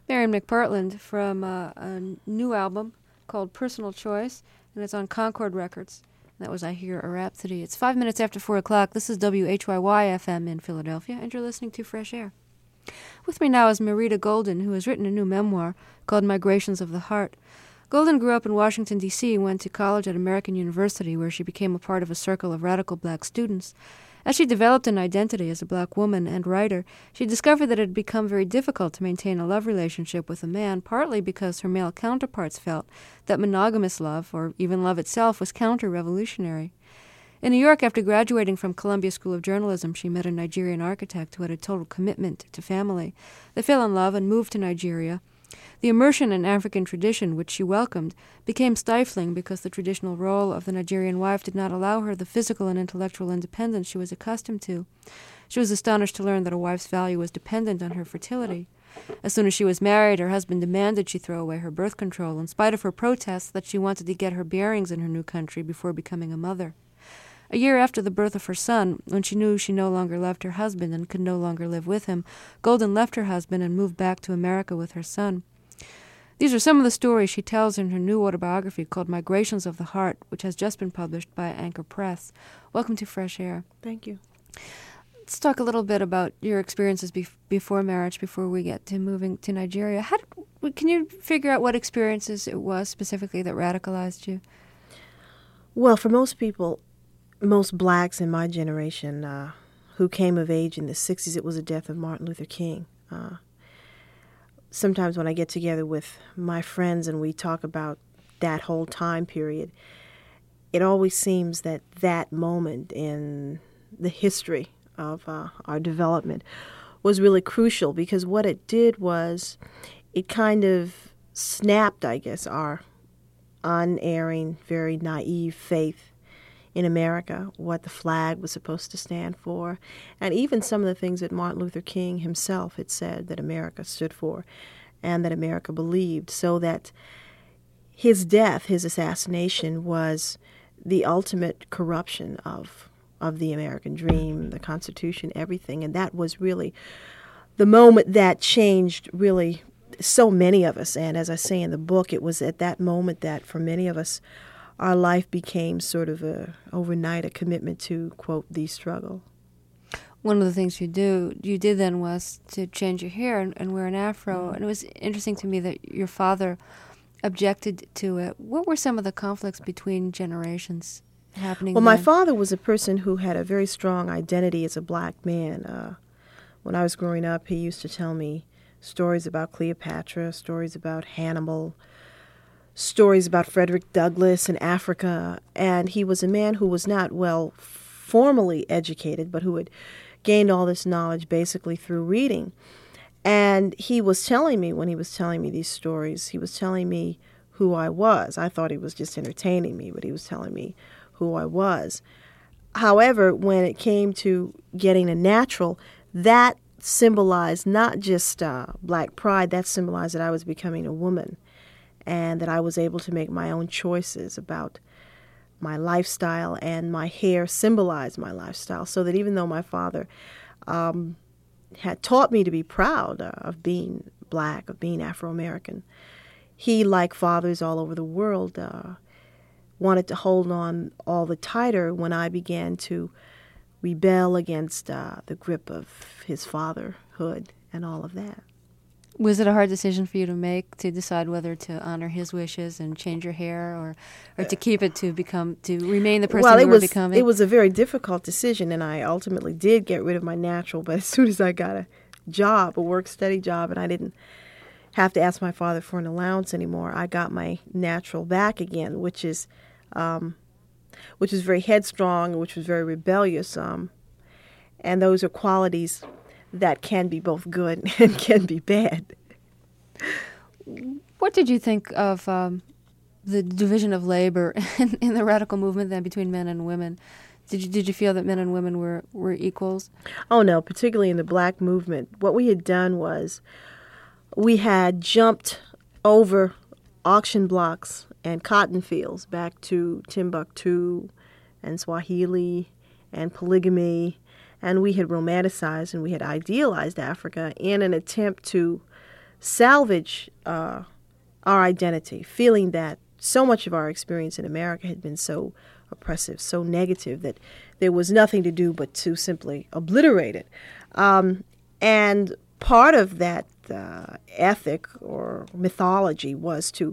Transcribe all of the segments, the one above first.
Marion McPartland from a new album called Personal Choice, and it's on Concord Records. That was I Hear a Rhapsody. It's 5 minutes after 4 o'clock. This is WHYY-FM in Philadelphia, and you're listening to Fresh Air. With me now is Marita Golden, who has written a new memoir called Migrations of the Heart. Golden grew up in Washington, D.C., and went to college at American University, where she became a part of a circle of radical black students. As she developed an identity as a black woman and writer, she discovered that it had become very difficult to maintain a love relationship with a man, partly because her male counterparts felt that monogamous love, or even love itself, was counter-revolutionary. In New York, after graduating from Columbia School of Journalism, she met a Nigerian architect who had a total commitment to family. They fell in love and moved to Nigeria. The immersion in African tradition, which she welcomed, became stifling because the traditional role of the Nigerian wife did not allow her the physical and intellectual independence she was accustomed to. She was astonished to learn that a wife's value was dependent on her fertility. As soon as she was married, her husband demanded she throw away her birth control, in spite of her protests that she wanted to get her bearings in her new country before becoming a mother. A year after the birth of her son, when she knew she no longer loved her husband and could no longer live with him, Golden left her husband and moved back to America with her son. These are some of the stories she tells in her new autobiography called Migrations of the Heart, which has just been published by Anchor Press. Welcome to Fresh Air. Thank you. Let's talk a little bit about your experiences before marriage, before we get to moving to Nigeria. Can you figure out what experiences it was specifically that radicalized you? Well, for most people, most blacks in my generation who came of age in the 60s, it was the death of Martin Luther King. Sometimes when I get together with my friends and we talk about that whole time period, it always seems that that moment in the history of our development was really crucial, because what it did was it kind of snapped, I guess, our unerring, very naive faith in America, what the flag was supposed to stand for, and even some of the things that Martin Luther King himself had said that America stood for and that America believed, so that his death, his assassination, was the ultimate corruption of the American dream, the Constitution, everything. And that was really the moment that changed really so many of us. And as I say in the book, it was at that moment that for many of us, our life became sort of overnight a commitment to, quote, the struggle. One of the things you did then was to change your hair and wear an afro. Mm-hmm. And it was interesting to me that your father objected to it. What were some of the conflicts between generations happening Well, then? my father was a person who had a very strong identity as a black man. When I was growing up, he used to tell me stories about Cleopatra, stories about Hannibal, stories about Frederick Douglass in Africa, and he was a man who was not well formally educated, but who had gained all this knowledge basically through reading. And he was telling me, when he was telling me these stories, he was telling me who I was. I thought he was just entertaining me, but he was telling me who I was. However, when it came to getting a natural, that symbolized not just black pride, that symbolized that I was becoming a woman, and that I was able to make my own choices about my lifestyle, and my hair symbolized my lifestyle, so that even though my father had taught me to be proud of being black, of being Afro-American, he, like fathers all over the world, wanted to hold on all the tighter when I began to rebel against the grip of his fatherhood and all of that. Was it a hard decision for you to make, to decide whether to honor his wishes and change your hair, or to keep it to remain the person you were becoming? It was a very difficult decision, and I ultimately did get rid of my natural. But as soon as I got a work-study job, and I didn't have to ask my father for an allowance anymore, I got my natural back again, which is very headstrong, which was very rebellious, and those are qualities that can be both good and can be bad. What did you think of the division of labor in the radical movement then between men and women? Did you feel that men and women were equals? Oh, no, particularly in the black movement. What we had done was we had jumped over auction blocks and cotton fields back to Timbuktu and Swahili and polygamy, and we had romanticized and we had idealized Africa in an attempt to salvage our identity, feeling that so much of our experience in America had been so oppressive, so negative, that there was nothing to do but to simply obliterate it. And part of that ethic or mythology was to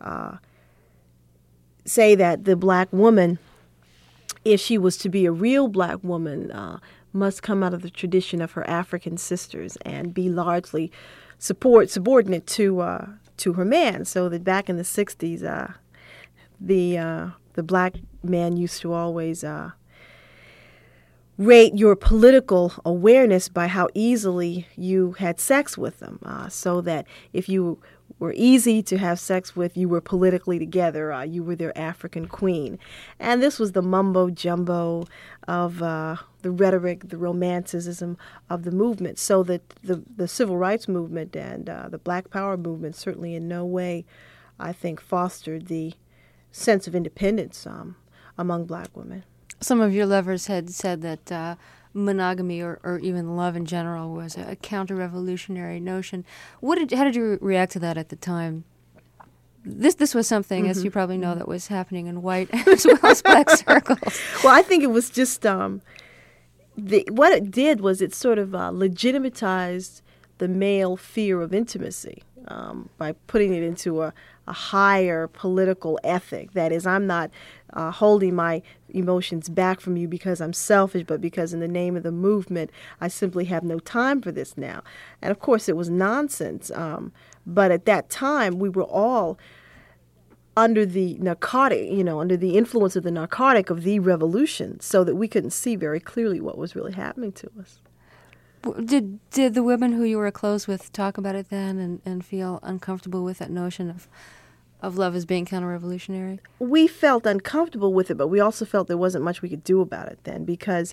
say that the black woman, if she was to be a real black woman, must come out of the tradition of her African sisters and be largely subordinate to her man. So that back in the 60s, the black man used to always rate your political awareness by how easily you had sex with them. So that if you were easy to have sex with, you were politically together. You were their African queen. And this was the mumbo-jumbo of the rhetoric, the romanticism of the movement. So that the civil rights movement and the Black Power movement certainly in no way, I think, fostered the sense of independence among black women. Some of your lovers had said that monogamy or even love in general was a counter-revolutionary notion. How did you react to that at the time? This was something, as you probably know, that was happening in white as well as black circles. Well, I think it was just what it did was it sort of legitimatized the male fear of intimacy by putting it into a higher political ethic. That is, I'm not holding my emotions back from you because I'm selfish, but because in the name of the movement, I simply have no time for this now. And of course, it was nonsense. But at that time, we were all under the narcotic, under the influence of the narcotic of the revolution, so that we couldn't see very clearly what was really happening to us. Did the women who you were close with talk about it then and feel uncomfortable with that notion of love as being counter-revolutionary? We felt uncomfortable with it, but we also felt there wasn't much we could do about it then, because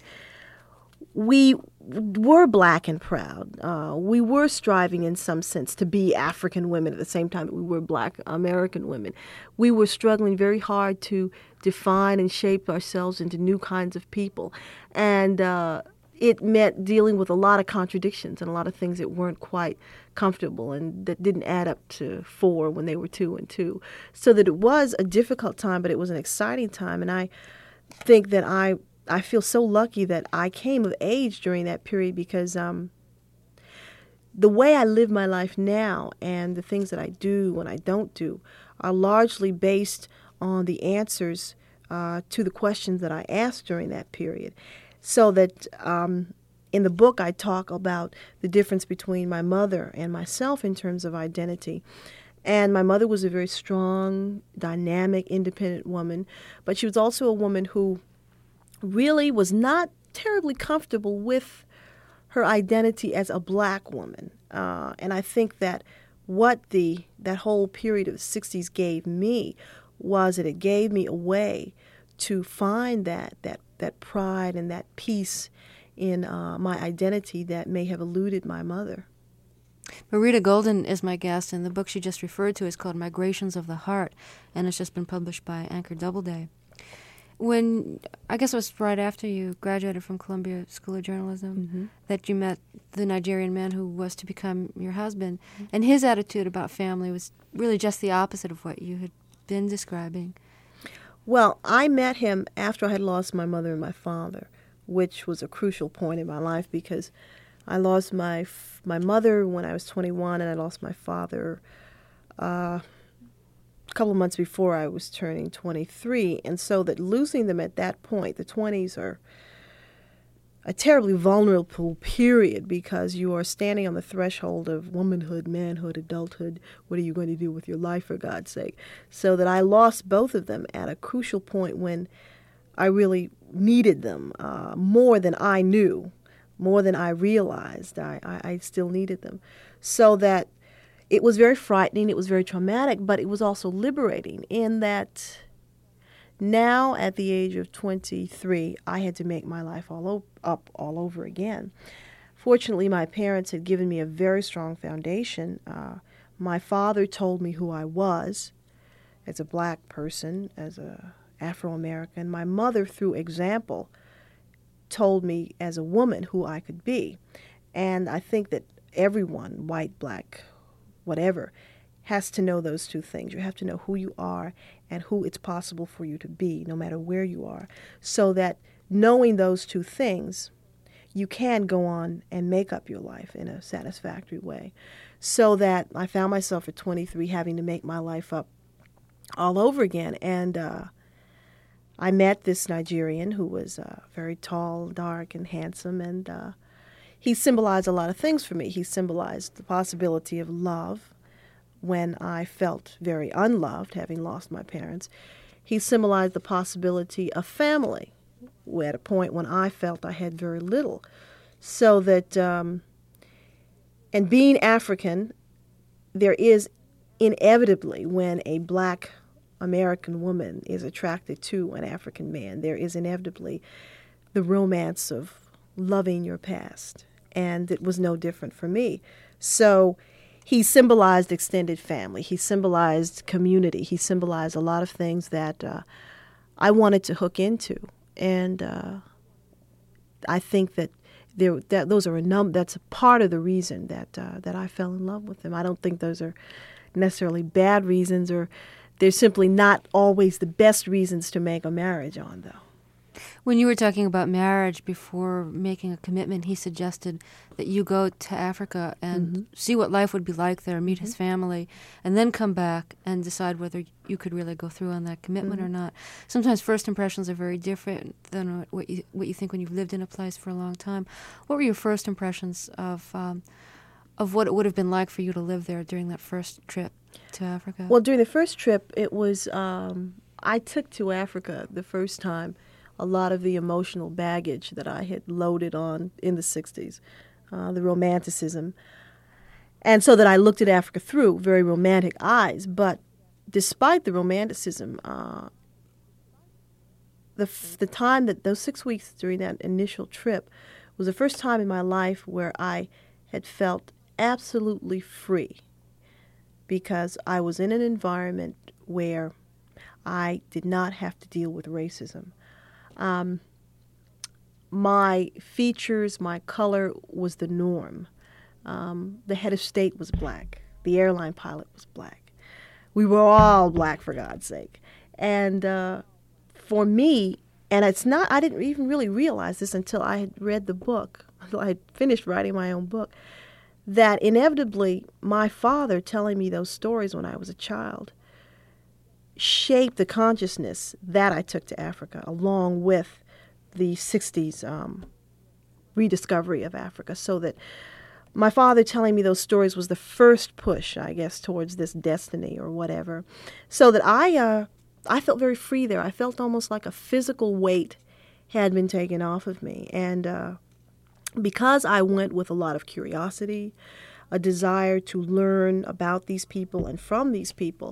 we were black and proud. We were striving in some sense to be African women at the same time that we were black American women. We were struggling very hard to define and shape ourselves into new kinds of people. And it meant dealing with a lot of contradictions and a lot of things that weren't quite comfortable and that didn't add up to 4 when they were 2 and 2. So that it was a difficult time, but it was an exciting time. And I think that I feel so lucky that I came of age during that period, because the way I live my life now and the things that I do and I don't do are largely based on the answers to the questions that I asked during that period. So that in the book I talk about the difference between my mother and myself in terms of identity. And my mother was a very strong, dynamic, independent woman, but she was also a woman who really was not terribly comfortable with her identity as a black woman. And I think that what that whole period of the 60s gave me was that it gave me a way to find that pride and that peace in my identity that may have eluded my mother. Marita Golden is my guest, and the book she just referred to is called Migrations of the Heart, and it's just been published by Anchor Doubleday. When, I guess it was right after you graduated from Columbia School of Journalism, that you met the Nigerian man who was to become your husband, and his attitude about family was really just the opposite of what you had been describing. Well, I met him after I had lost my mother and my father, which was a crucial point in my life, because I lost my mother when I was 21, and I lost my father a couple of months before I was turning 23. And so that losing them at that point, the 20s are a terribly vulnerable period, because you are standing on the threshold of womanhood, manhood, adulthood. What are you going to do with your life, for God's sake? So that I lost both of them at a crucial point when I really needed them more than I knew, more than I realized. I still needed them. So that it was very frightening, it was very traumatic, but it was also liberating in that now at the age of 23, I had to make my life all over again. Fortunately, my parents had given me a very strong foundation. My father told me who I was as a black person, as a Afro-American. My mother, through example, told me as a woman who I could be. And I think that everyone, white, black, whatever, has to know those two things. You have to know who you are and who it's possible for you to be, no matter where you are, so that knowing those two things, you can go on and make up your life in a satisfactory way. So that I found myself at 23 having to make my life up all over again. And I met this Nigerian who was very tall, dark, and handsome, and he symbolized a lot of things for me. He symbolized the possibility of love when I felt very unloved, having lost my parents. He symbolized the possibility of family at a point when I felt I had very little. So that, and being African, there is inevitably, when a black American woman is attracted to an African man, there is inevitably the romance of loving your past. And it was no different for me. So he symbolized extended family. He symbolized community. He symbolized a lot of things that I wanted to hook into. And I think that that's a part of the reason that I fell in love with him. I don't think those are necessarily bad reasons, or they're simply not always the best reasons to make a marriage on, though. When you were talking about marriage before making a commitment, he suggested that you go to Africa and see what life would be like there, meet his family, and then come back and decide whether you could really go through on that commitment or not. Sometimes first impressions are very different than what you think when you've lived in a place for a long time. What were your first impressions of what it would have been like for you to live there during that first trip to Africa? Well, during the first trip, it was I took to Africa the first time a lot of the emotional baggage that I had loaded on in the 60s, the romanticism. And so that I looked at Africa through very romantic eyes. But despite the romanticism, the time that those 6 weeks during that initial trip was the first time in my life where I had felt absolutely free, because I was in an environment where I did not have to deal with racism. My features, my color was the norm. The head of state was black. The airline pilot was black. We were all black, for God's sake. And for me, and I didn't even really realize this until I had read the book, until I had finished writing my own book, that inevitably my father telling me those stories when I was a child shaped the consciousness that I took to Africa, along with the 60s rediscovery of Africa. So that my father telling me those stories was the first push, I guess, towards this destiny or whatever. So that I felt very free there. I felt almost like a physical weight had been taken off of me. And because I went with a lot of curiosity, a desire to learn about these people and from these people,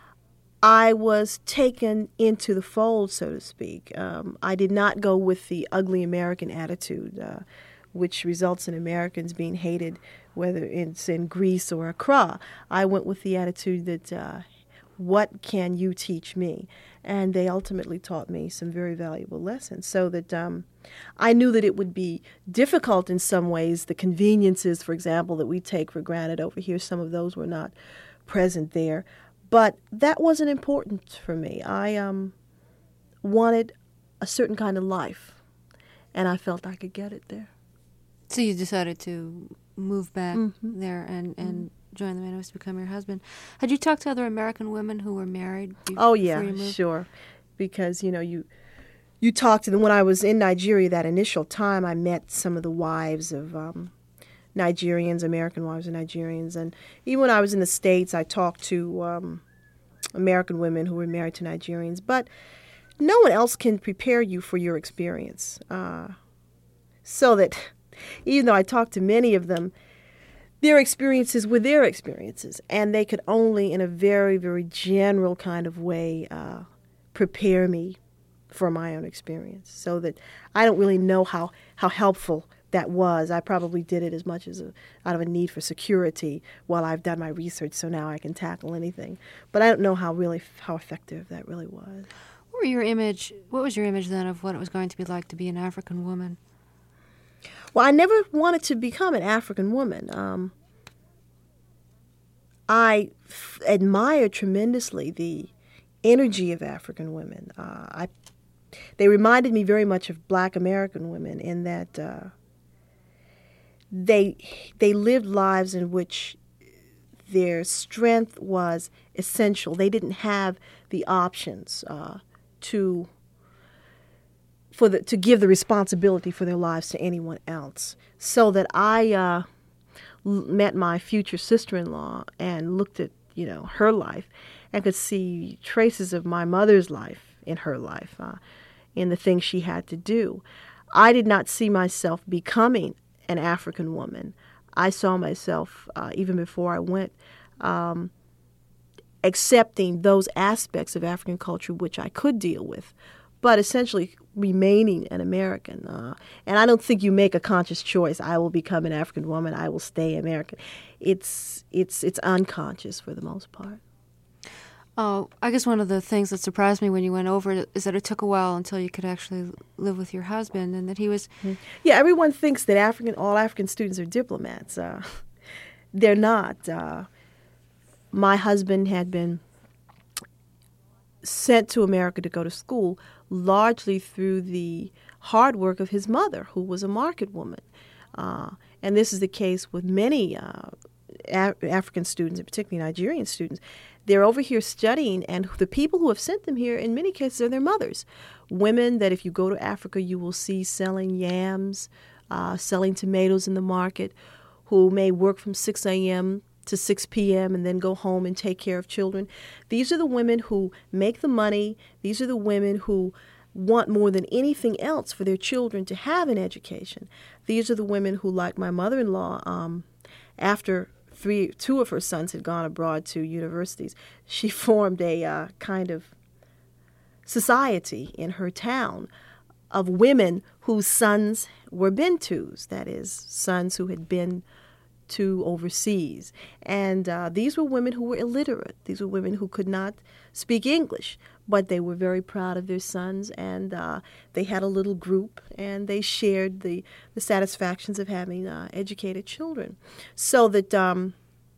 I was taken into the fold, so to speak. I did not go with the ugly American attitude, which results in Americans being hated, whether it's in Greece or Accra. I went with the attitude that, what can you teach me? And they ultimately taught me some very valuable lessons, so that I knew that it would be difficult in some ways. The conveniences, for example, that we take for granted over here, some of those were not present there. But that wasn't important for me. I wanted a certain kind of life, and I felt I could get it there. So you decided to move back there and join the man who was to become your husband. Had you talked to other American women who were married before you moved? Sure. Because, you talk to them. When I was in Nigeria that initial time, I met some of the wives of Nigerians, American wives of Nigerians. And even when I was in the States, I talked to American women who were married to Nigerians. But no one else can prepare you for your experience. So that even though I talked to many of them, their experiences were their experiences. And they could only, in a very, very general kind of way, prepare me for my own experience. So that I don't really know how helpful that was. I probably did it as much as out of a need for security while I've done my research, so now I can tackle anything. But I don't know how effective that really was. What was your image then of what it was going to be like to be an African woman? Well, I never wanted to become an African woman. admire tremendously the energy of African women. They reminded me very much of Black American women in that they lived lives in which their strength was essential. They didn't have the options to give the responsibility for their lives to anyone else. So that I met my future sister-in-law and looked at her life and could see traces of my mother's life in her life, in the things she had to do. I did not see myself becoming an African woman. I saw myself, even before I went, accepting those aspects of African culture which I could deal with, but essentially remaining an American. And I don't think you make a conscious choice. I will become an African woman. I will stay American. It's unconscious for the most part. Oh, I guess one of the things that surprised me when you went over is that it took a while until you could actually live with your husband, and that he was... Yeah, everyone thinks that all African students are diplomats. They're not. My husband had been sent to America to go to school largely through the hard work of his mother, who was a market woman. And this is the case with many African students, and particularly Nigerian students. They're over here studying, and the people who have sent them here, in many cases, are their mothers. Women that if you go to Africa, you will see selling yams, selling tomatoes in the market, who may work from 6 a.m. to 6 p.m. and then go home and take care of children. These are the women who make the money. These are the women who want more than anything else for their children to have an education. These are the women who, like my mother-in-law, after two of her sons had gone abroad to universities, she formed a kind of society in her town of women whose sons were Bentus, that is, sons who had been to overseas. And these were women who were illiterate. These were women who could not speak English, but they were very proud of their sons, and they had a little group, and they shared the satisfactions of having educated children. So that the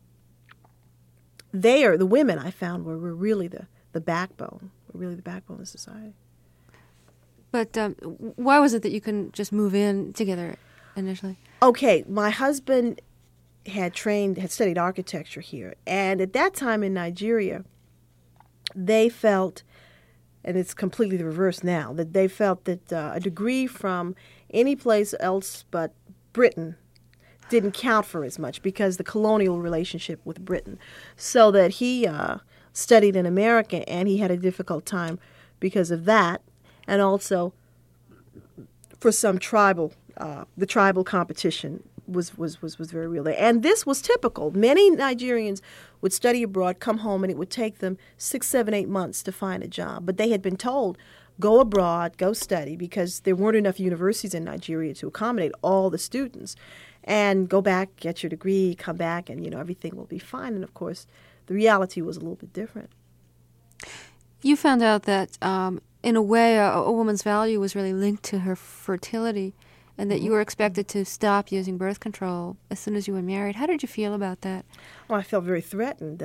women I found were really the backbone, of society. But why was it that you couldn't just move in together initially? Okay, my husband had studied architecture here, and at that time in Nigeria, they felt, and it's completely the reverse now, that they felt that a degree from any place else but Britain didn't count for as much because the colonial relationship with Britain. So that he studied in America, and he had a difficult time because of that, and also for some the tribal competition was very real there. And this was typical. Many Nigerians would study abroad, come home, and it would take them 6, 7, 8 months to find a job. But they had been told, go abroad, go study, because there weren't enough universities in Nigeria to accommodate all the students. And go back, get your degree, come back, and everything will be fine. And of course, the reality was a little bit different. You found out that in a way a woman's value was really linked to her fertility, and that you were expected to stop using birth control as soon as you were married. How did you feel about that? Well, I felt very threatened.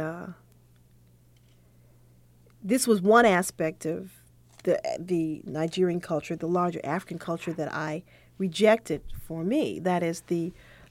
This was one aspect of the Nigerian culture, the larger African culture, that I rejected for me. That is the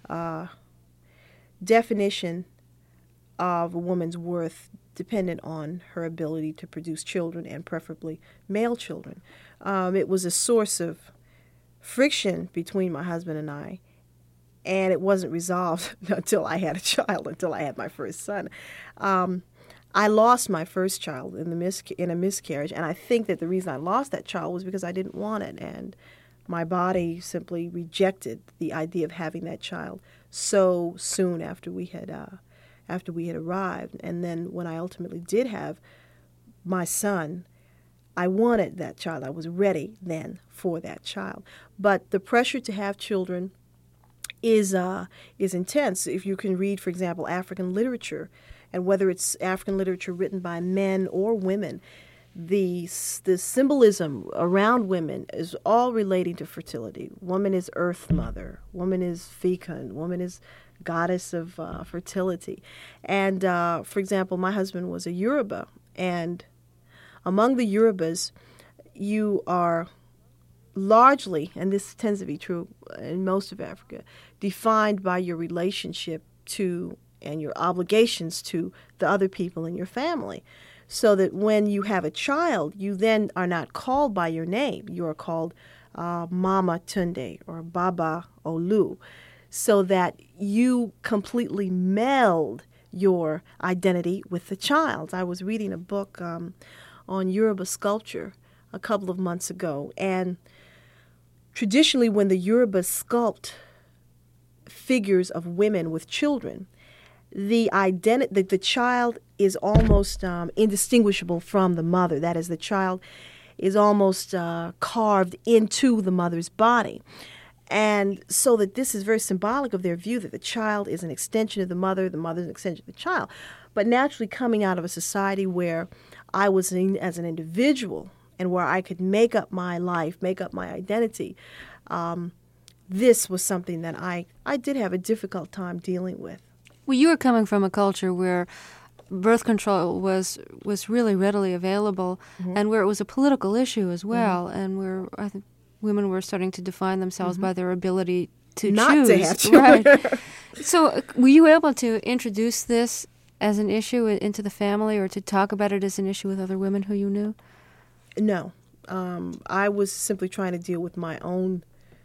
definition of a woman's worth dependent on her ability to produce children, and preferably male children. It was a source of friction between my husband and I, and it wasn't resolved until I had a child, until I had my first son. I lost my first child in a miscarriage, and I think that the reason I lost that child was because I didn't want it, and my body simply rejected the idea of having that child so soon after we had arrived. And then when I ultimately did have my son, I wanted that child. I was ready then for that child. But the pressure to have children is intense. If you can read, for example, African literature, and whether it's African literature written by men or women, the symbolism around women is all relating to fertility. Woman is earth mother. Woman is fecund. Woman is goddess of fertility. And for example, my husband was a Yoruba, and among the Yorubas, you are largely, and this tends to be true in most of Africa, defined by your relationship to and your obligations to the other people in your family. So that when you have a child, you then are not called by your name. You are called Mama Tunde or Baba Olu, so that you completely meld your identity with the child. I was reading a book on Yoruba sculpture a couple of months ago, and traditionally when the Yoruba sculpt figures of women with children, the child is almost indistinguishable from the mother. That is, the child is almost carved into the mother's body. And so that this is very symbolic of their view that the child is an extension of the mother is an extension of the child. But naturally, coming out of a society where I was as an individual and where I could make up my life, make up my identity, this was something that I did have a difficult time dealing with. Well, you were coming from a culture where birth control was really readily available, and where it was a political issue as well, and where I think women were starting to define themselves by their ability to not choose. To have children. Right. So were you able to introduce this as an issue into the family, or to talk about it as an issue with other women who you knew? No. I was simply trying to deal with my own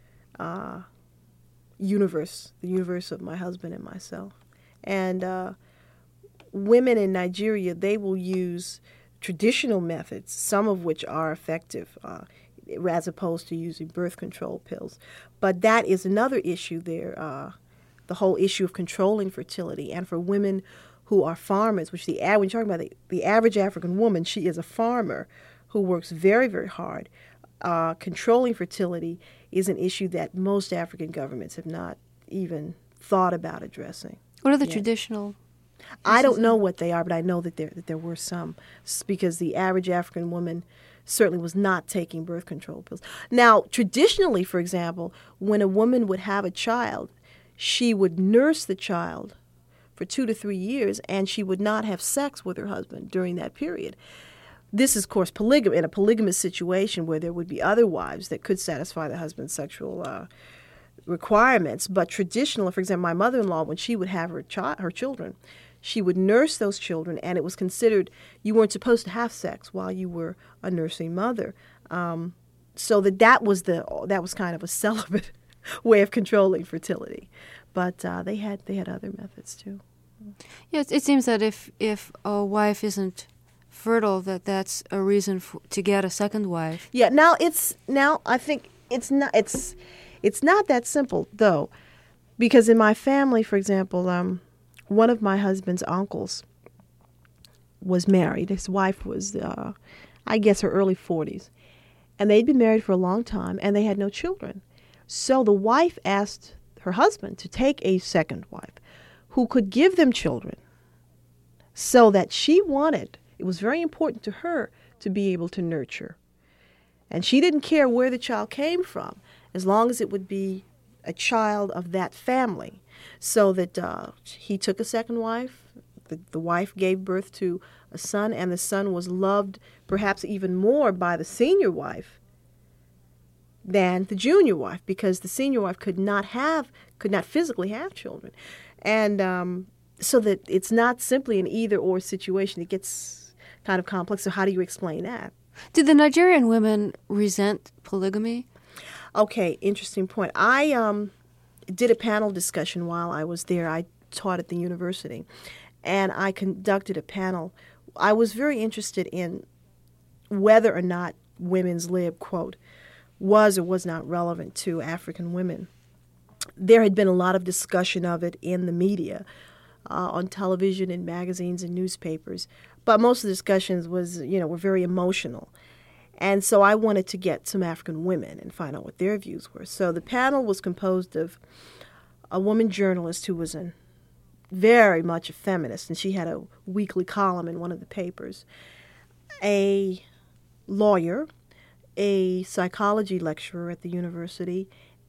universe, the universe of my husband and myself. And women in Nigeria, they will use traditional methods, some of which are effective, as opposed to using birth control pills. But that is another issue there, the whole issue of controlling fertility. And for women who are farmers, which when you're talking about the average African woman, she is a farmer who works very, very hard. Controlling fertility is an issue that most African governments have not even thought about addressing. What are the traditional? I don't know what they are, but I know that there were some, because the average African woman certainly was not taking birth control pills. Now, traditionally, for example, when a woman would have a child, she would nurse the child for 2 to 3 years, and she would not have sex with her husband during that period. This is, of course, in a polygamous situation where there would be other wives that could satisfy the husband's sexual requirements. But traditionally, for example, my mother-in-law, when she would have her children, she would nurse those children, and it was considered you weren't supposed to have sex while you were a nursing mother. So that was kind of a celibate way of controlling fertility. But they had other methods too. Yeah, it seems that if a wife isn't fertile, that's a reason to get a second wife. Yeah. Now I think it's not that simple though, because in my family, for example, one of my husband's uncles was married. His wife was, I guess, her early 40s. And they'd been married for a long time, and they had no children. So the wife asked her husband to take a second wife who could give them children, so that it was very important to her to be able to nurture. And she didn't care where the child came from, as long as it would be a child of that family. So that he took a second wife. The wife gave birth to a son, and the son was loved perhaps even more by the senior wife than the junior wife, because the senior wife could not physically have children. And so that it's not simply an either-or situation. It gets kind of complex. So how do you explain that? Did the Nigerian women resent polygamy? Okay, interesting point. I did a panel discussion while I was there. I taught at the university, and I conducted a panel. I was very interested in whether or not women's lib, quote, was or was not relevant to African women. There had been a lot of discussion of it in the media, on television and magazines and newspapers, but most of the discussions were very emotional. And so I wanted to get some African women and find out what their views were. So the panel was composed of a woman journalist who was very much a feminist, and she had a weekly column in one of the papers, a lawyer, a psychology lecturer at the university,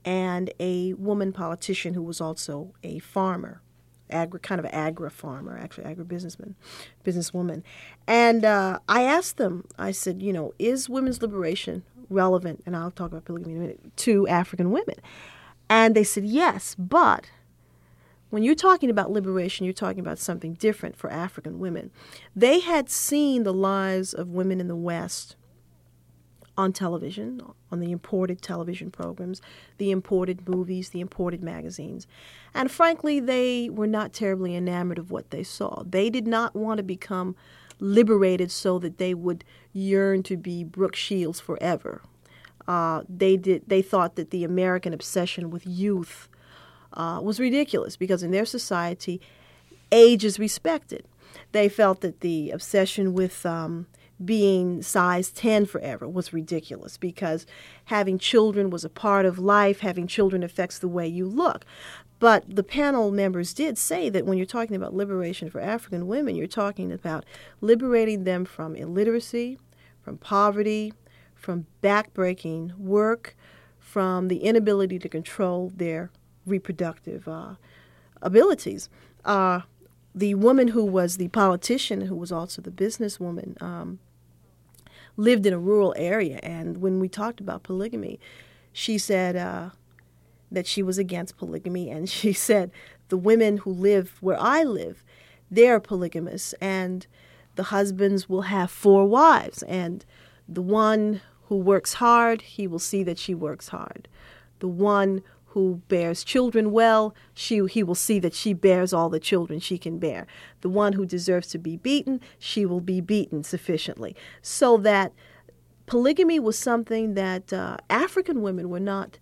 and a woman politician who was also a farmer, kind of an agri-farmer, actually businesswoman. And I asked them, I said, is women's liberation relevant, and I'll talk about polygamy in a minute, to African women? And they said yes, but when you're talking about liberation, you're talking about something different for African women. They had seen the lives of women in the West on television, on the imported television programs, the imported movies, the imported magazines. And frankly, they were not terribly enamored of what they saw. They did not want to become liberated so that they would yearn to be Brooke Shields forever. They thought that the American obsession with youth was ridiculous because in their society, age is respected. They felt that the obsession with being size 10 forever was ridiculous because having children was a part of life. Having children affects the way you look. But the panel members did say that when you're talking about liberation for African women, you're talking about liberating them from illiteracy, from poverty, from backbreaking work, from the inability to control their reproductive abilities. The woman who was the politician, who was also the businesswoman, lived in a rural area, and when we talked about polygamy, she said that she was against polygamy, and she said the women who live where I live, they're polygamous, and the husbands will have 4 wives, and the one who works hard, he will see that she works hard. The one who bears children well, he will see that she bears all the children she can bear. The one who deserves to be beaten, she will be beaten sufficiently. So that polygamy was something that African women were not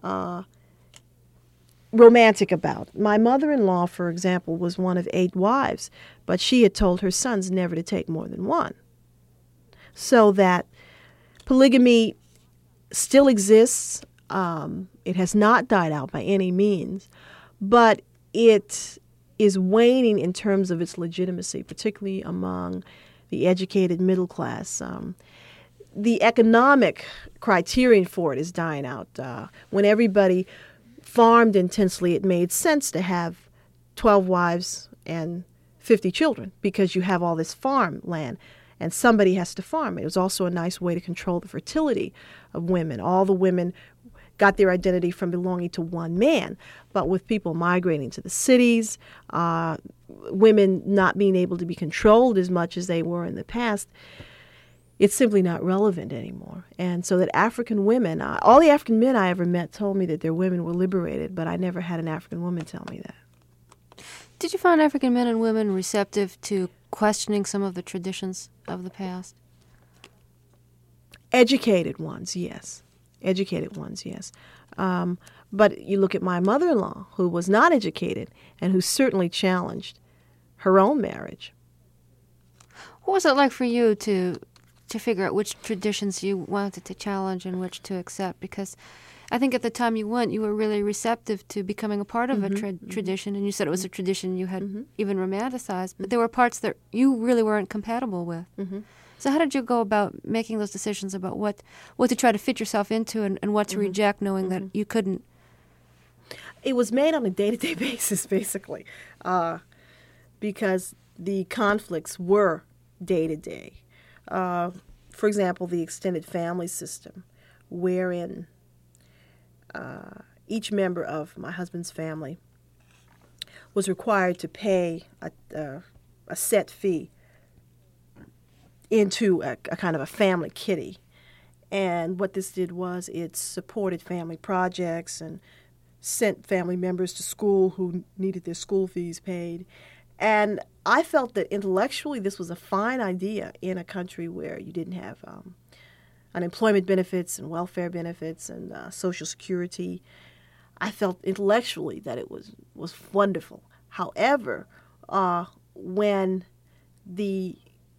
romantic about. My mother-in-law, for example, was one of 8 wives, but she had told her sons never to take more than 1. So that polygamy still exists. It has not died out by any means, but it is waning in terms of its legitimacy, particularly among the educated middle class. The economic criterion for it is dying out. When everybody farmed intensely, it made sense to have 12 wives and 50 children because you have all this farm land and somebody has to farm. It was also a nice way to control the fertility of women. All the women got their identity from belonging to one man. But with people migrating to the cities, women not being able to be controlled as much as they were in the past, it's simply not relevant anymore. And so that African women, all the African men I ever met told me that their women were liberated, but I never had an African woman tell me that. Did you find African men and women receptive to questioning some of the traditions of the past? Educated ones, yes. But you look at my mother-in-law, who was not educated and who certainly challenged her own marriage. What was it like for you to figure out which traditions you wanted to challenge and which to accept? Because I think at the time you went, you were really receptive to becoming a part of a tradition, and you said it was a tradition you had even romanticized, but there were parts that you really weren't compatible with. So how did you go about making those decisions about what to try to fit yourself into and what to reject, knowing that you couldn't? It was made on a day-to-day basis, basically, because the conflicts were day-to-day. For example, the extended family system, wherein each member of my husband's family was required to pay a set fee into a kind of a family kitty. And what this did was it supported family projects and sent family members to school who needed their school fees paid. And I felt that intellectually this was a fine idea in a country where you didn't have unemployment benefits and welfare benefits and Social Security. I felt intellectually that it was wonderful. However, when the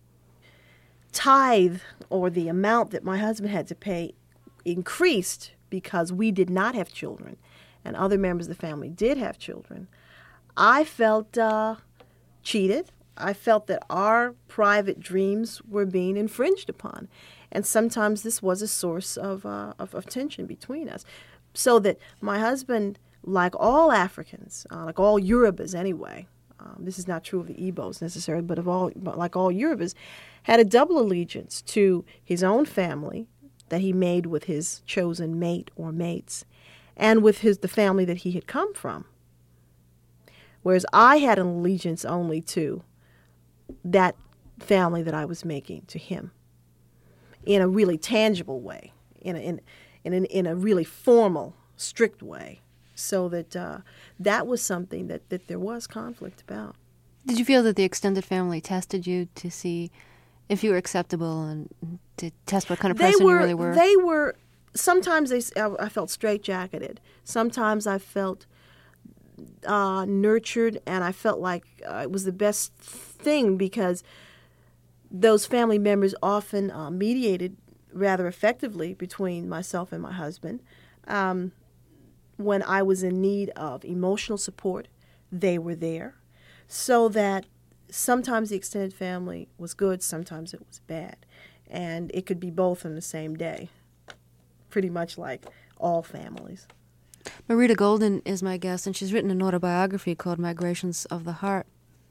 tithe or the amount that my husband had to pay increased because we did not have children and other members of the family did have children, I felt cheated. I felt that our private dreams were being infringed upon. And sometimes this was a source of tension between us. So that my husband, like all Africans, like all Yorubas anyway, this is not true of the Igbos necessarily, but like all Yorubas, had a double allegiance to his own family that he made with his chosen mate or mates, and with the family that he had come from. Whereas I had an allegiance only to that family that I was making, to him, in a really tangible way, in a really formal, strict way. So that that was something that there was conflict about. Did you feel that the extended family tested you to see if you were acceptable and to test what kind of person you really were? They were. Sometimes I felt straitjacketed. Sometimes I felt nurtured, and I felt like it was the best thing because those family members often mediated rather effectively between myself and my husband. When I was in need of emotional support, they were there. So that sometimes the extended family was good, sometimes it was bad. And it could be both in the same day, pretty much like all families. Marita Golden is my guest, and she's written an autobiography called Migrations of the Heart.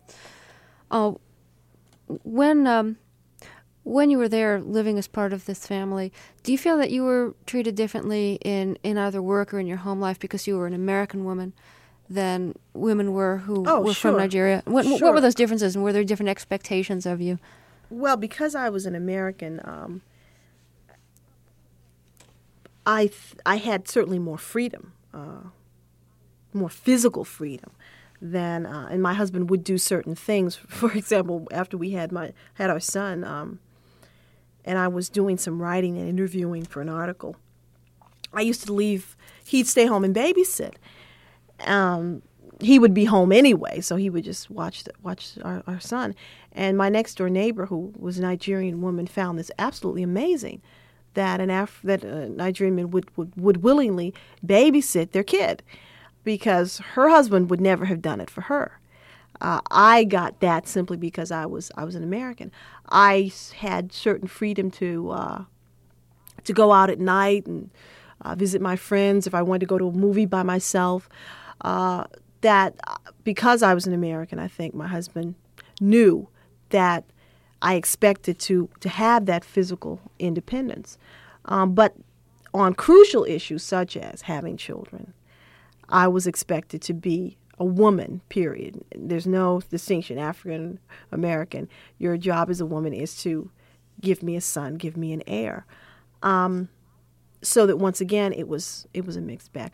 When you were there living as part of this family, do you feel that you were treated differently in either work or in your home life because you were an American woman than women were who were from Nigeria? What were those differences, and were there different expectations of you? Well, because I was an American, I had certainly more freedom, more physical freedom than, and my husband would do certain things. For example, after we had our son, and I was doing some writing and interviewing for an article, I used to leave. He'd stay home and babysit. He would be home anyway, so he would just watch our son. And my next door neighbor, who was a Nigerian woman, found this absolutely amazing, that a Nigerian man would willingly babysit their kid, because her husband would never have done it for her. I got that simply because I was an American. I had certain freedom to go out at night and visit my friends. If I wanted to go to a movie by myself, that because I was an American, I think my husband knew that I expected to have that physical independence. But on crucial issues such as having children, I was expected to be a woman, period. There's no distinction, African, American. Your job as a woman is to give me a son, give me an heir. So that once again, it was a mixed bag.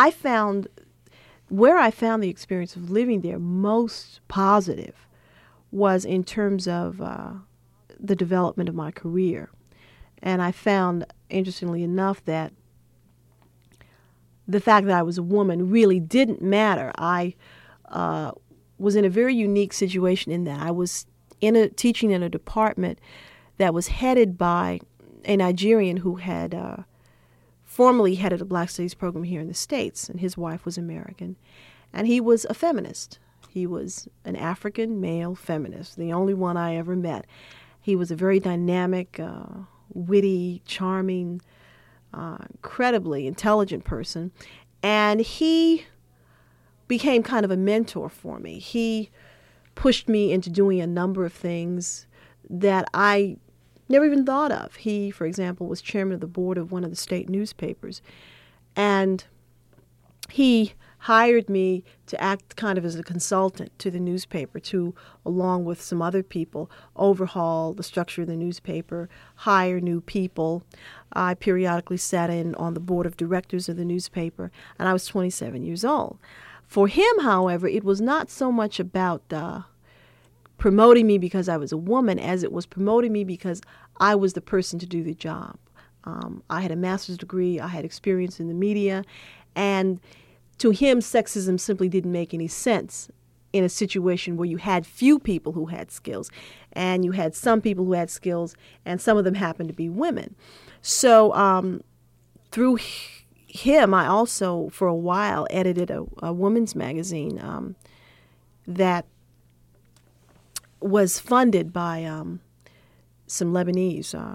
Where I found the experience of living there most positive was in terms of the development of my career. And I found, interestingly enough, that the fact that I was a woman really didn't matter. I was in a very unique situation in that I was teaching in a department that was headed by a Nigerian who had formerly headed a Black Studies program here in the States, and his wife was American. And he was a feminist. He was an African male feminist, the only one I ever met. He was a very dynamic, witty, charming, incredibly intelligent person, and he became kind of a mentor for me. He pushed me into doing a number of things that I never even thought of. He, for example, was chairman of the board of one of the state newspapers, and he hired me to act kind of as a consultant to the newspaper, to, along with some other people, overhaul the structure of the newspaper, hire new people. I periodically sat in on the board of directors of the newspaper, and I was 27 years old. For him, however, it was not so much about promoting me because I was a woman as it was promoting me because I was the person to do the job. I had a master's degree, I had experience in the media, and to him, sexism simply didn't make any sense in a situation where you had few people who had skills, and you had some people who had skills, and some of them happened to be women. So through him, I also, for a while, edited a women's magazine that was funded by some Lebanese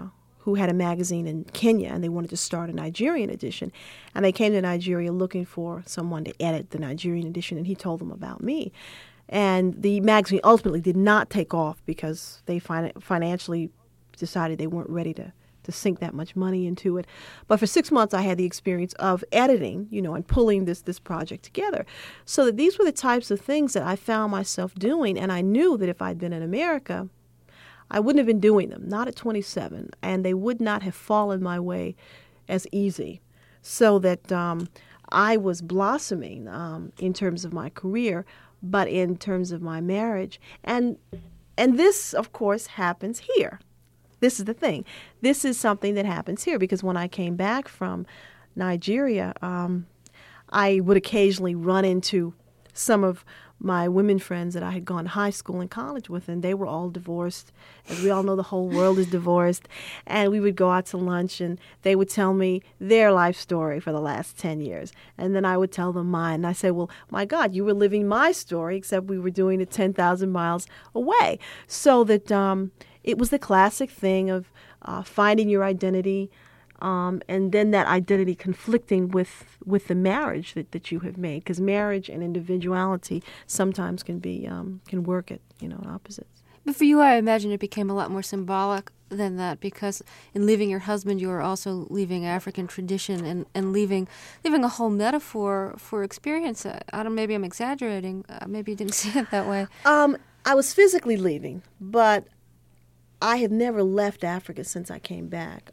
who had a magazine in Kenya, and they wanted to start a Nigerian edition. And they came to Nigeria looking for someone to edit the Nigerian edition, and he told them about me. And the magazine ultimately did not take off because they financially decided they weren't ready to sink that much money into it. But for 6 months, I had the experience of editing, and pulling this project together. So that these were the types of things that I found myself doing, and I knew that if I'd been in America, I wouldn't have been doing them, not at 27, and they would not have fallen my way as easy. So that I was blossoming in terms of my career, but in terms of my marriage. And this, of course, happens here. This is the thing. This is something that happens here because when I came back from Nigeria, I would occasionally run into some of my women friends that I had gone to high school and college with, and they were all divorced. As we all know, the whole world is divorced. And we would go out to lunch, and they would tell me their life story for the last 10 years. And then I would tell them mine. And I said, well, my God, you were living my story, except we were doing it 10,000 miles away. So that it was the classic thing of finding your identity, and then that identity conflicting with the marriage that you have made, because marriage and individuality sometimes can work at opposites. But for you, I imagine it became a lot more symbolic than that, because in leaving your husband, you were also leaving African tradition and leaving a whole metaphor for experience. Maybe I'm exaggerating. Maybe you didn't see it that way. I was physically leaving, but I have never left Africa since I came back.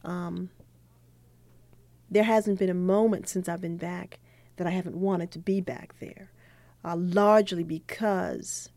There hasn't been a moment since I've been back that I haven't wanted to be back there, largely because,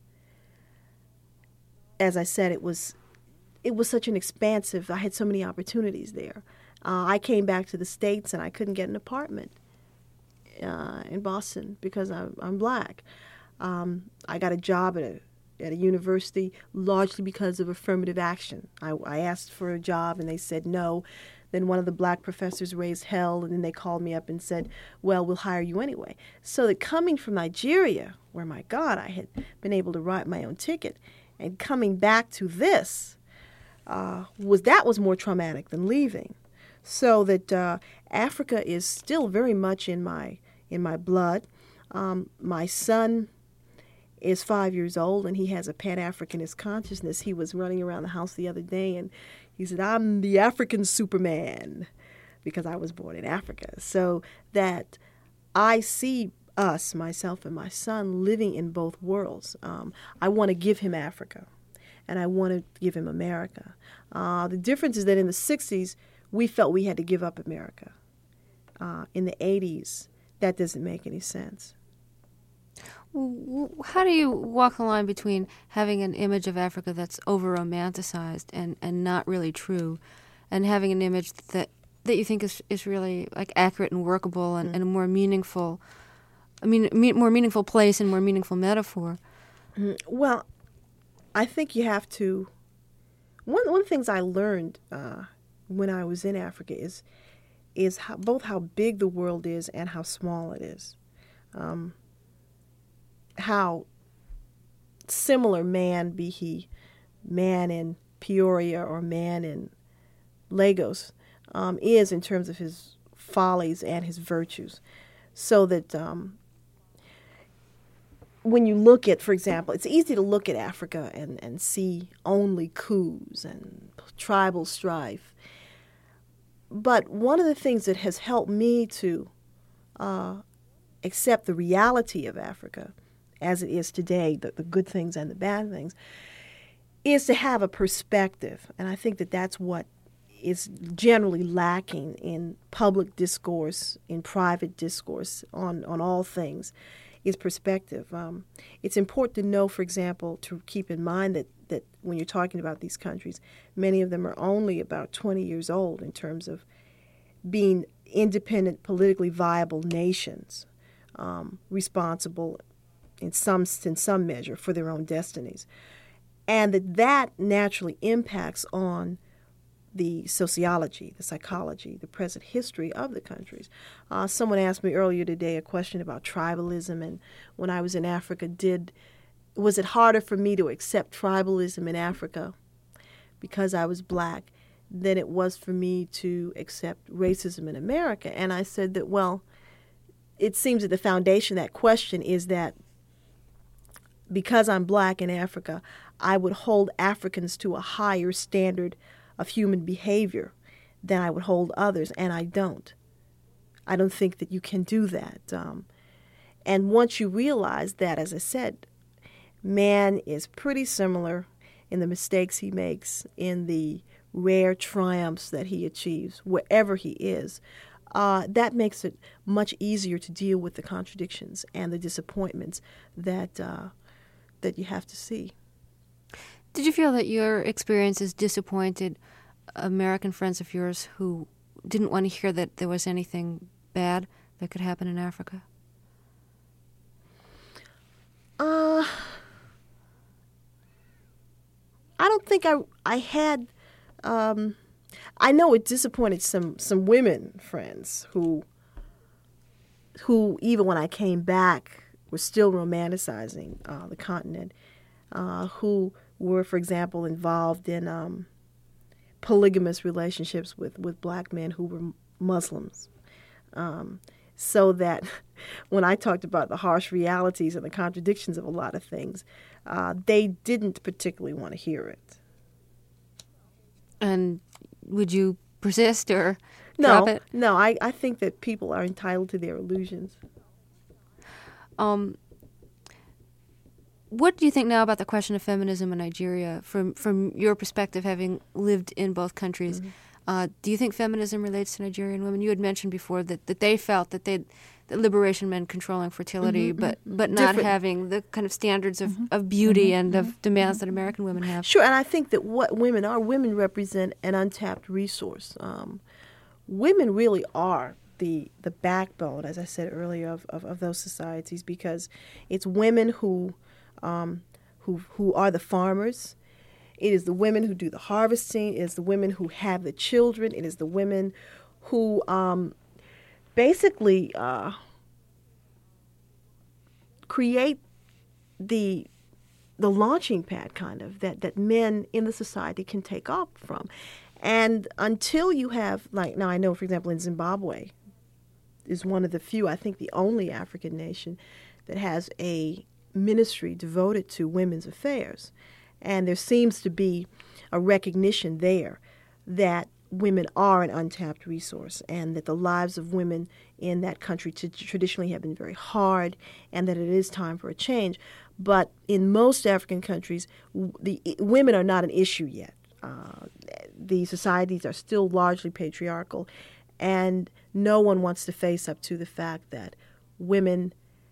as I said, it was such an expansive, I had so many opportunities there. I came back to the States and I couldn't get an apartment in Boston because I'm black. I got a job at a university largely because of affirmative action. I asked for a job and they said no. Then one of the black professors raised hell, and then they called me up and said, well, we'll hire you anyway. So that coming from Nigeria, where, my God, I had been able to write my own ticket, and coming back to this, was more traumatic than leaving. So that Africa is still very much in my blood. My son is 5 years old, and he has a Pan-Africanist consciousness. He was running around the house the other day, and he said, I'm the African Superman, because I was born in Africa. So that I see us, myself and my son, living in both worlds. I want to give him Africa, and I want to give him America. The difference is that in the 60s, we felt we had to give up America. In the 80s, that doesn't make any sense. How do you walk the line between having an image of Africa that's over-romanticized and not really true, and having an image that you think is really like accurate and workable and a more meaningful, more meaningful place and more meaningful metaphor? Well, I think you have to. One of the things I learned when I was in Africa is both how big the world is and how small it is. How similar man, be he man in Peoria or man in Lagos, is in terms of his follies and his virtues. So that when you look at, for example, it's easy to look at Africa and see only coups and tribal strife. But one of the things that has helped me to accept the reality of Africa as it is today, the good things and the bad things, is to have a perspective. And I think that that's what is generally lacking in public discourse, in private discourse on all things, is perspective. It's important to know, for example, to keep in mind that when you're talking about these countries, many of them are only about 20 years old in terms of being independent, politically viable nations, responsible in some measure for their own destinies. And that naturally impacts on the sociology, the psychology, the present history of the countries. Someone asked me earlier today a question about tribalism, and when I was in Africa, was it harder for me to accept tribalism in Africa because I was black than it was for me to accept racism in America. And I said that, well, it seems that the foundation of that question is that because I'm black in Africa, I would hold Africans to a higher standard of human behavior than I would hold others, and I don't. I don't think that you can do that. And once you realize that, as I said, man is pretty similar in the mistakes he makes, in the rare triumphs that he achieves, wherever he is, that makes it much easier to deal with the contradictions and the disappointments that you have to see. Did you feel that your experiences disappointed American friends of yours who didn't want to hear that there was anything bad that could happen in Africa? I don't think I had. I know it disappointed some women friends who even when I came back were still romanticizing the continent, who were, for example, involved in polygamous relationships with black men who were Muslims. So that when I talked about the harsh realities and the contradictions of a lot of things, they didn't particularly want to hear it. And would you persist or drop it? No, I think that people are entitled to their illusions. What do you think now about the question of feminism in Nigeria from your perspective, having lived in both countries? Mm-hmm. Do you think feminism relates to Nigerian women? You had mentioned before that they felt that liberation meant controlling fertility, mm-hmm, but not having the kind of standards of beauty, mm-hmm, and of demands that American women have. Sure, and I think that what women represent an untapped resource. Women really are the backbone, as I said earlier, of those societies, because it's women who are the farmers. It is the women who do the harvesting. It is the women who have the children. It is the women who basically create the launching pad, kind of, that men in the society can take off from. And until you have, like, now I know, for example, in Zimbabwe is one of the few, I think the only African nation that has a ministry devoted to women's affairs. And there seems to be a recognition there that women are an untapped resource, and that the lives of women in that country traditionally have been very hard, and that it is time for a change. But in most African countries, the women are not an issue yet. The societies are still largely patriarchal, and no one wants to face up to the fact that women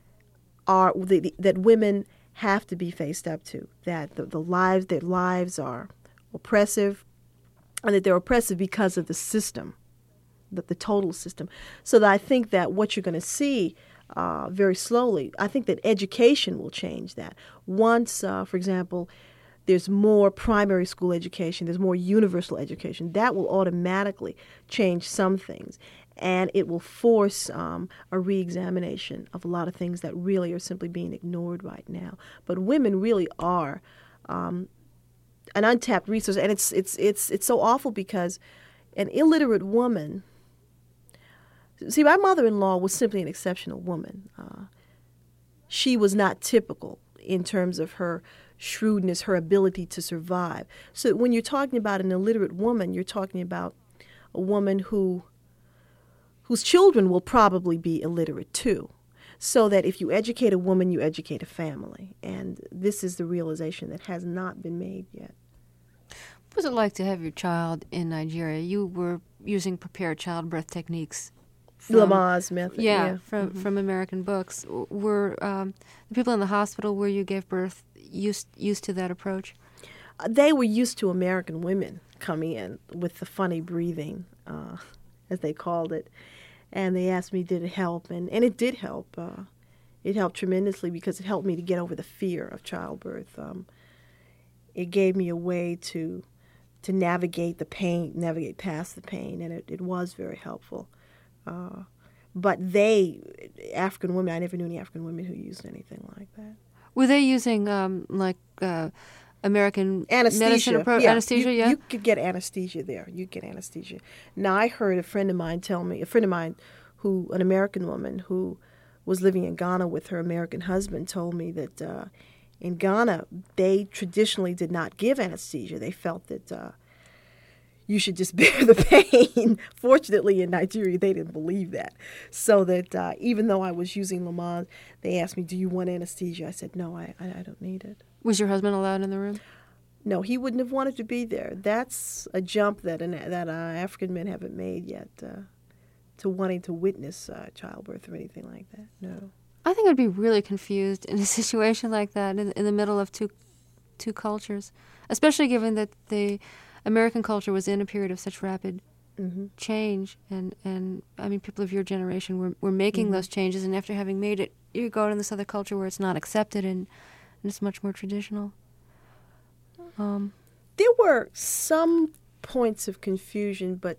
have to be faced up to, that their lives are oppressive, and that they're oppressive because of the system, the total system. So that I think that what you're going to see very slowly, I think that education will change that. Once, for example, there's more primary school education, there's more universal education, that will automatically change some things. And it will force a reexamination of a lot of things that really are simply being ignored right now. But women really are an untapped resource, and it's so awful because an illiterate woman. See, my mother-in-law was simply an exceptional woman. She was not typical in terms of her shrewdness, her ability to survive. So when you're talking about an illiterate woman, you're talking about a woman whose children will probably be illiterate too. So that if you educate a woman, you educate a family. And this is the realization that has not been made yet. What was it like to have your child in Nigeria? You were using prepared childbirth techniques. Lamaze method. Yeah, from American books. Were the people in the hospital where you gave birth used to that approach? They were used to American women coming in with the funny breathing, as they called it. And they asked me, did it help? And it did help. It helped tremendously because it helped me to get over the fear of childbirth. It gave me a way to navigate the pain, navigate past the pain, and it was very helpful. But African women, I never knew any African women who used anything like that. Were they using American Anesthesia. medicine approach? Yeah. Anesthesia, yeah? You could get anesthesia there. You get anesthesia. Now, I heard a friend of mine, an American woman who was living in Ghana with her American husband, told me that in Ghana, they traditionally did not give anesthesia. They felt that you should just bear the pain. Fortunately, in Nigeria, they didn't believe that. So that even though I was using Lamaze, they asked me, do you want anesthesia? I said, no, I don't need it. Was your husband allowed in the room? No, he wouldn't have wanted to be there. That's a jump that African men haven't made yet, to wanting to witness childbirth or anything like that. No. I think I'd be really confused in a situation like that in the middle of two cultures, especially given that the American culture was in a period of such rapid change, and I mean, people of your generation were making those changes, and after having made it, you go to this other culture where it's not accepted and it's much more traditional. There were some points of confusion, but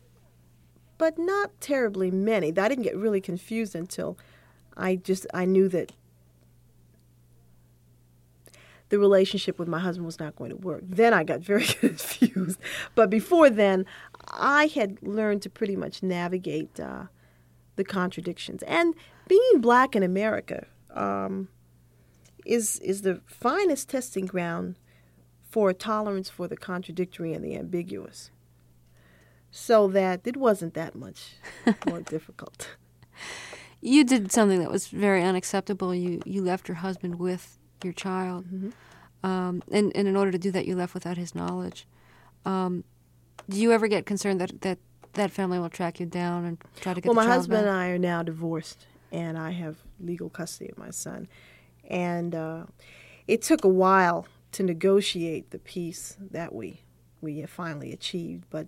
not terribly many. I didn't get really confused until I knew that the relationship with my husband was not going to work. Then I got very confused. But before then, I had learned to pretty much navigate the contradictions. And being black in America is the finest testing ground for a tolerance for the contradictory and the ambiguous. So that it wasn't that much more difficult. You did something that was very unacceptable. You left your husband with your child. And in order to do that, you left without his knowledge. Do you ever get concerned that family will track you down and try to get the child back? Well, my husband and I are now divorced, and I have legal custody of my son. And it took a while to negotiate the peace that we finally achieved, but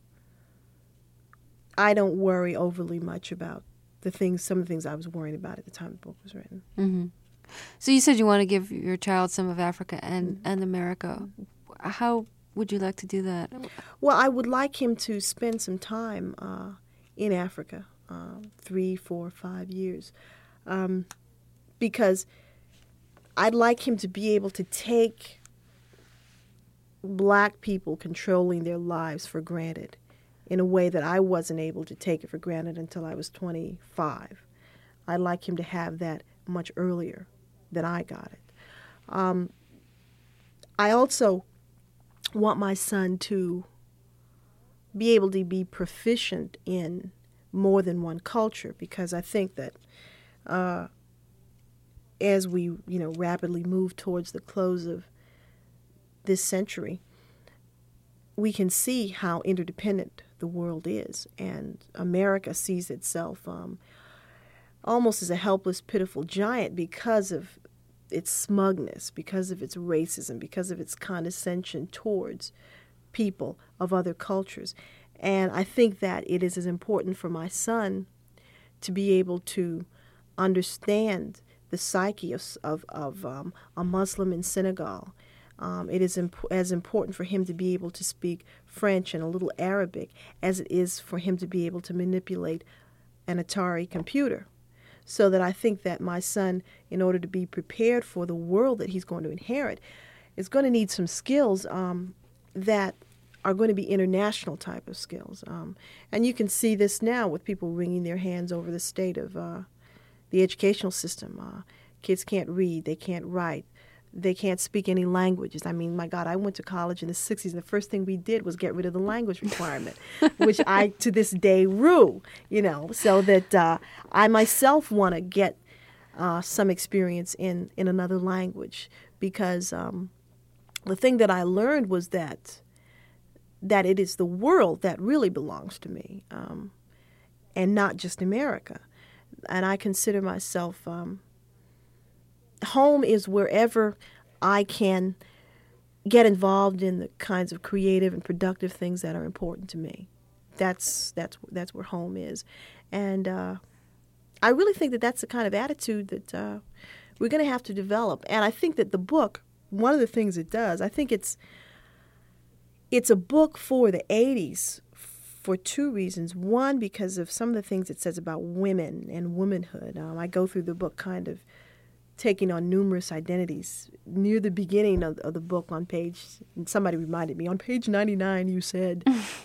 I don't worry overly much about some of the things I was worrying about at the time the book was written. Mm-hmm. So you said you want to give your child some of Africa and America. How would you like to do that? Well, I would like him to spend some time in Africa, 3, 4, 5 years, because I'd like him to be able to take black people controlling their lives for granted in a way that I wasn't able to take it for granted until I was 25. I'd like him to have that much earlier than I got it. I also want my son to be able to be proficient in more than one culture, because I think that as we rapidly move towards the close of this century, we can see how interdependent the world is, and America sees itself almost as a helpless, pitiful giant because of its smugness, because of its racism, because of its condescension towards people of other cultures. And I think that it is as important for my son to be able to understand the psyche of a Muslim in Senegal. It is as important for him to be able to speak French and a little Arabic as it is for him to be able to manipulate an Atari computer. So that I think that my son, in order to be prepared for the world that he's going to inherit, is going to need some skills that are going to be international type of skills. And you can see this now with people wringing their hands over the state of the educational system. Kids can't read, they can't write, they can't speak any languages. I mean, my God, I went to college in the 60s, and the first thing we did was get rid of the language requirement, which I, to this day, rue, so that I myself want to get some experience in another language, because the thing that I learned was that it is the world that really belongs to me, and not just America. And I consider myself... home is wherever I can get involved in the kinds of creative and productive things that are important to me. That's where home is. And I really think that that's the kind of attitude that we're going to have to develop. And I think that the book, one of the things it does, I think it's a book for the 80s for two reasons. One, because of some of the things it says about women and womanhood. I go through the book kind of taking on numerous identities. Near the beginning of the book on page, and somebody reminded me, on page 99 you said,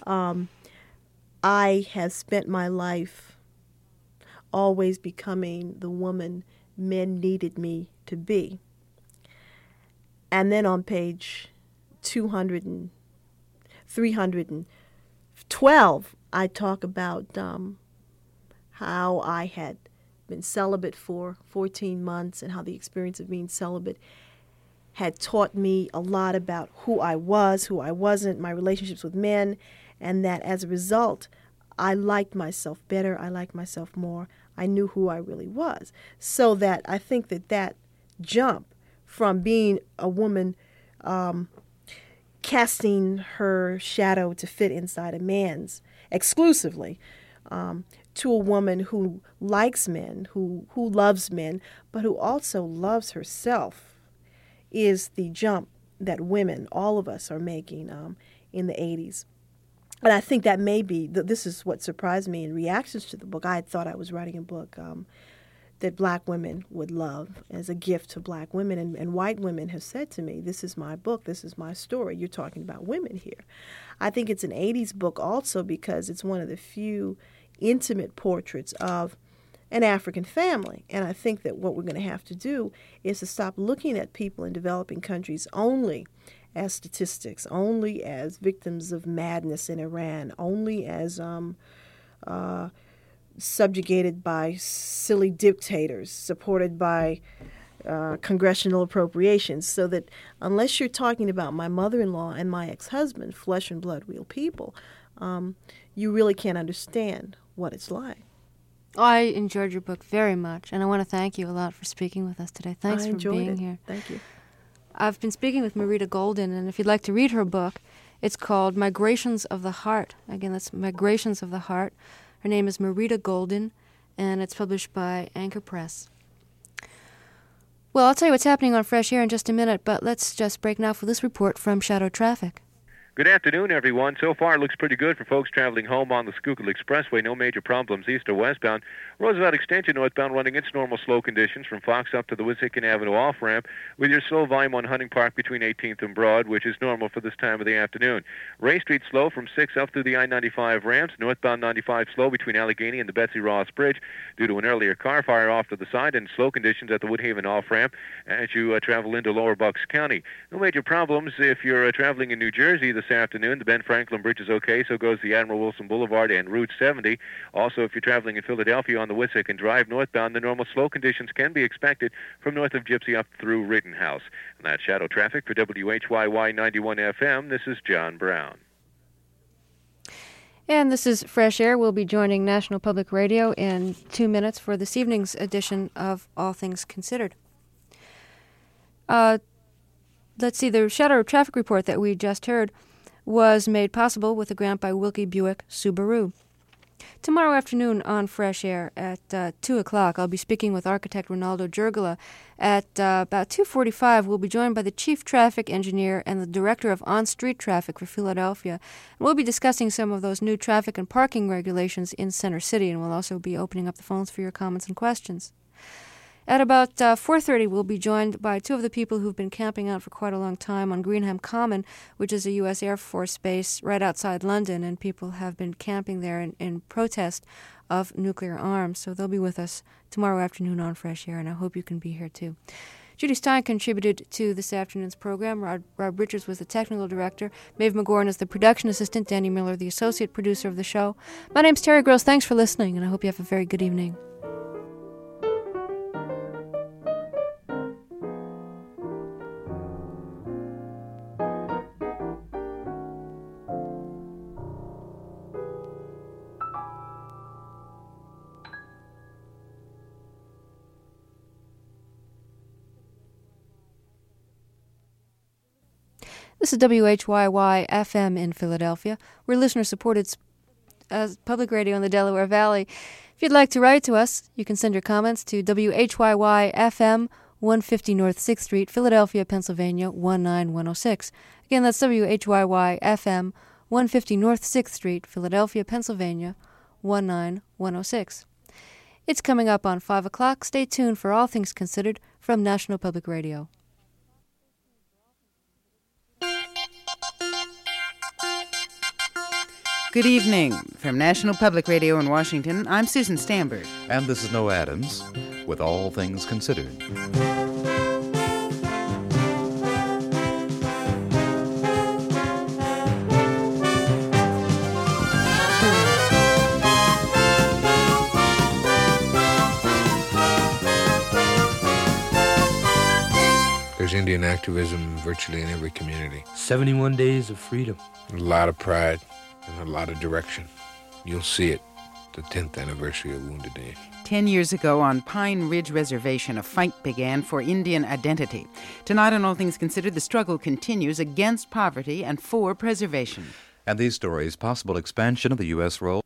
I have spent my life always becoming the woman men needed me to be. And then on page 312, I talk about how I had been celibate for 14 months and how the experience of being celibate had taught me a lot about who I was, who I wasn't, my relationships with men, and that as a result, I liked myself better, I liked myself more, I knew who I really was. So that I think that jump from being a woman casting her shadow to fit inside a man's exclusively, to a woman who likes men, who loves men, but who also loves herself, is the jump that women, all of us, are making in the 80s. And I think that may be, this is what surprised me in reactions to the book. I had thought I was writing a book that black women would love as a gift to black women. And white women have said to me, this is my book, this is my story. You're talking about women here. I think it's an 80s book also because it's one of the few intimate portraits of an African family. And I think that what we're going to have to do is to stop looking at people in developing countries only as statistics, only as victims of madness in Iran, only as subjugated by silly dictators, supported by congressional appropriations, so that unless you're talking about my mother-in-law and my ex-husband, flesh and blood, real people, you really can't understand what it's like. I enjoyed your book very much, and I want to thank you a lot for speaking with us today. Thanks for being here. Thank you. I've been speaking with Marita Golden, and if you'd like to read her book, it's called Migrations of the Heart. Again, that's Migrations of the Heart. Her name is Marita Golden, and it's published by Anchor Press. Well, I'll tell you what's happening on Fresh Air in just a minute, but let's just break now for this report from Shadow Traffic. Good afternoon, everyone. So far, it looks pretty good for folks traveling home on the Schuylkill Expressway. No major problems east or westbound. Roosevelt Extension northbound running its normal slow conditions from Fox up to the Wissahickon Avenue off-ramp, with your slow volume on Hunting Park between 18th and Broad, which is normal for this time of the afternoon. Ray Street slow from 6 up through the I-95 ramps. Northbound 95 slow between Allegheny and the Betsy Ross Bridge due to an earlier car fire off to the side, and slow conditions at the Woodhaven off-ramp as you travel into Lower Bucks County. No major problems if you're traveling in New Jersey this afternoon. The Ben Franklin Bridge is okay, so goes the Admiral Wilson Boulevard and Route 70. Also, if you're traveling in Philadelphia on the Wissahickon Drive northbound, the normal slow conditions can be expected from north of Gypsy up through Rittenhouse. And that's Shadow Traffic for WHYY 91 FM. This is John Brown. And this is Fresh Air. We'll be joining National Public Radio in 2 minutes for this evening's edition of All Things Considered. Let's see, the Shadow Traffic report that we just heard was made possible with a grant by Wilkie Buick Subaru. Tomorrow afternoon on Fresh Air at 2 o'clock, I'll be speaking with architect Ronaldo Jurgala. At about 2:45, we'll be joined by the chief traffic engineer and the director of on-street traffic for Philadelphia. And we'll be discussing some of those new traffic and parking regulations in Center City, and we'll also be opening up the phones for your comments and questions. At about 4:30, we'll be joined by two of the people who've been camping out for quite a long time on Greenham Common, which is a U.S. Air Force base right outside London, and people have been camping there in protest of nuclear arms. So they'll be with us tomorrow afternoon on Fresh Air, and I hope you can be here too. Judy Stein contributed to this afternoon's program. Rob Richards was the technical director. Maeve McGorn is the production assistant. Danny Miller, the associate producer of the show. My name's Terry Gross. Thanks for listening, and I hope you have a very good evening. This is WHYY FM in Philadelphia. We're listener-supported public radio in the Delaware Valley. If you'd like to write to us, you can send your comments to WHYY FM, 150 North 6th Street, Philadelphia, Pennsylvania, 19106. Again, that's WHYY FM, 150 North 6th Street, Philadelphia, Pennsylvania, 19106. It's coming up on 5 o'clock. Stay tuned for All Things Considered from National Public Radio. Good evening. From National Public Radio in Washington, I'm Susan Stamberg. And this is Noah Adams with All Things Considered. There's Indian activism virtually in every community. 71 days of freedom. A lot of pride and a lot of direction. You'll see it, the 10th anniversary of Wounded Knee. 10 years ago on Pine Ridge Reservation, a fight began for Indian identity. Tonight on All Things Considered, the struggle continues against poverty and for preservation. And these stories, possible expansion of the U.S. role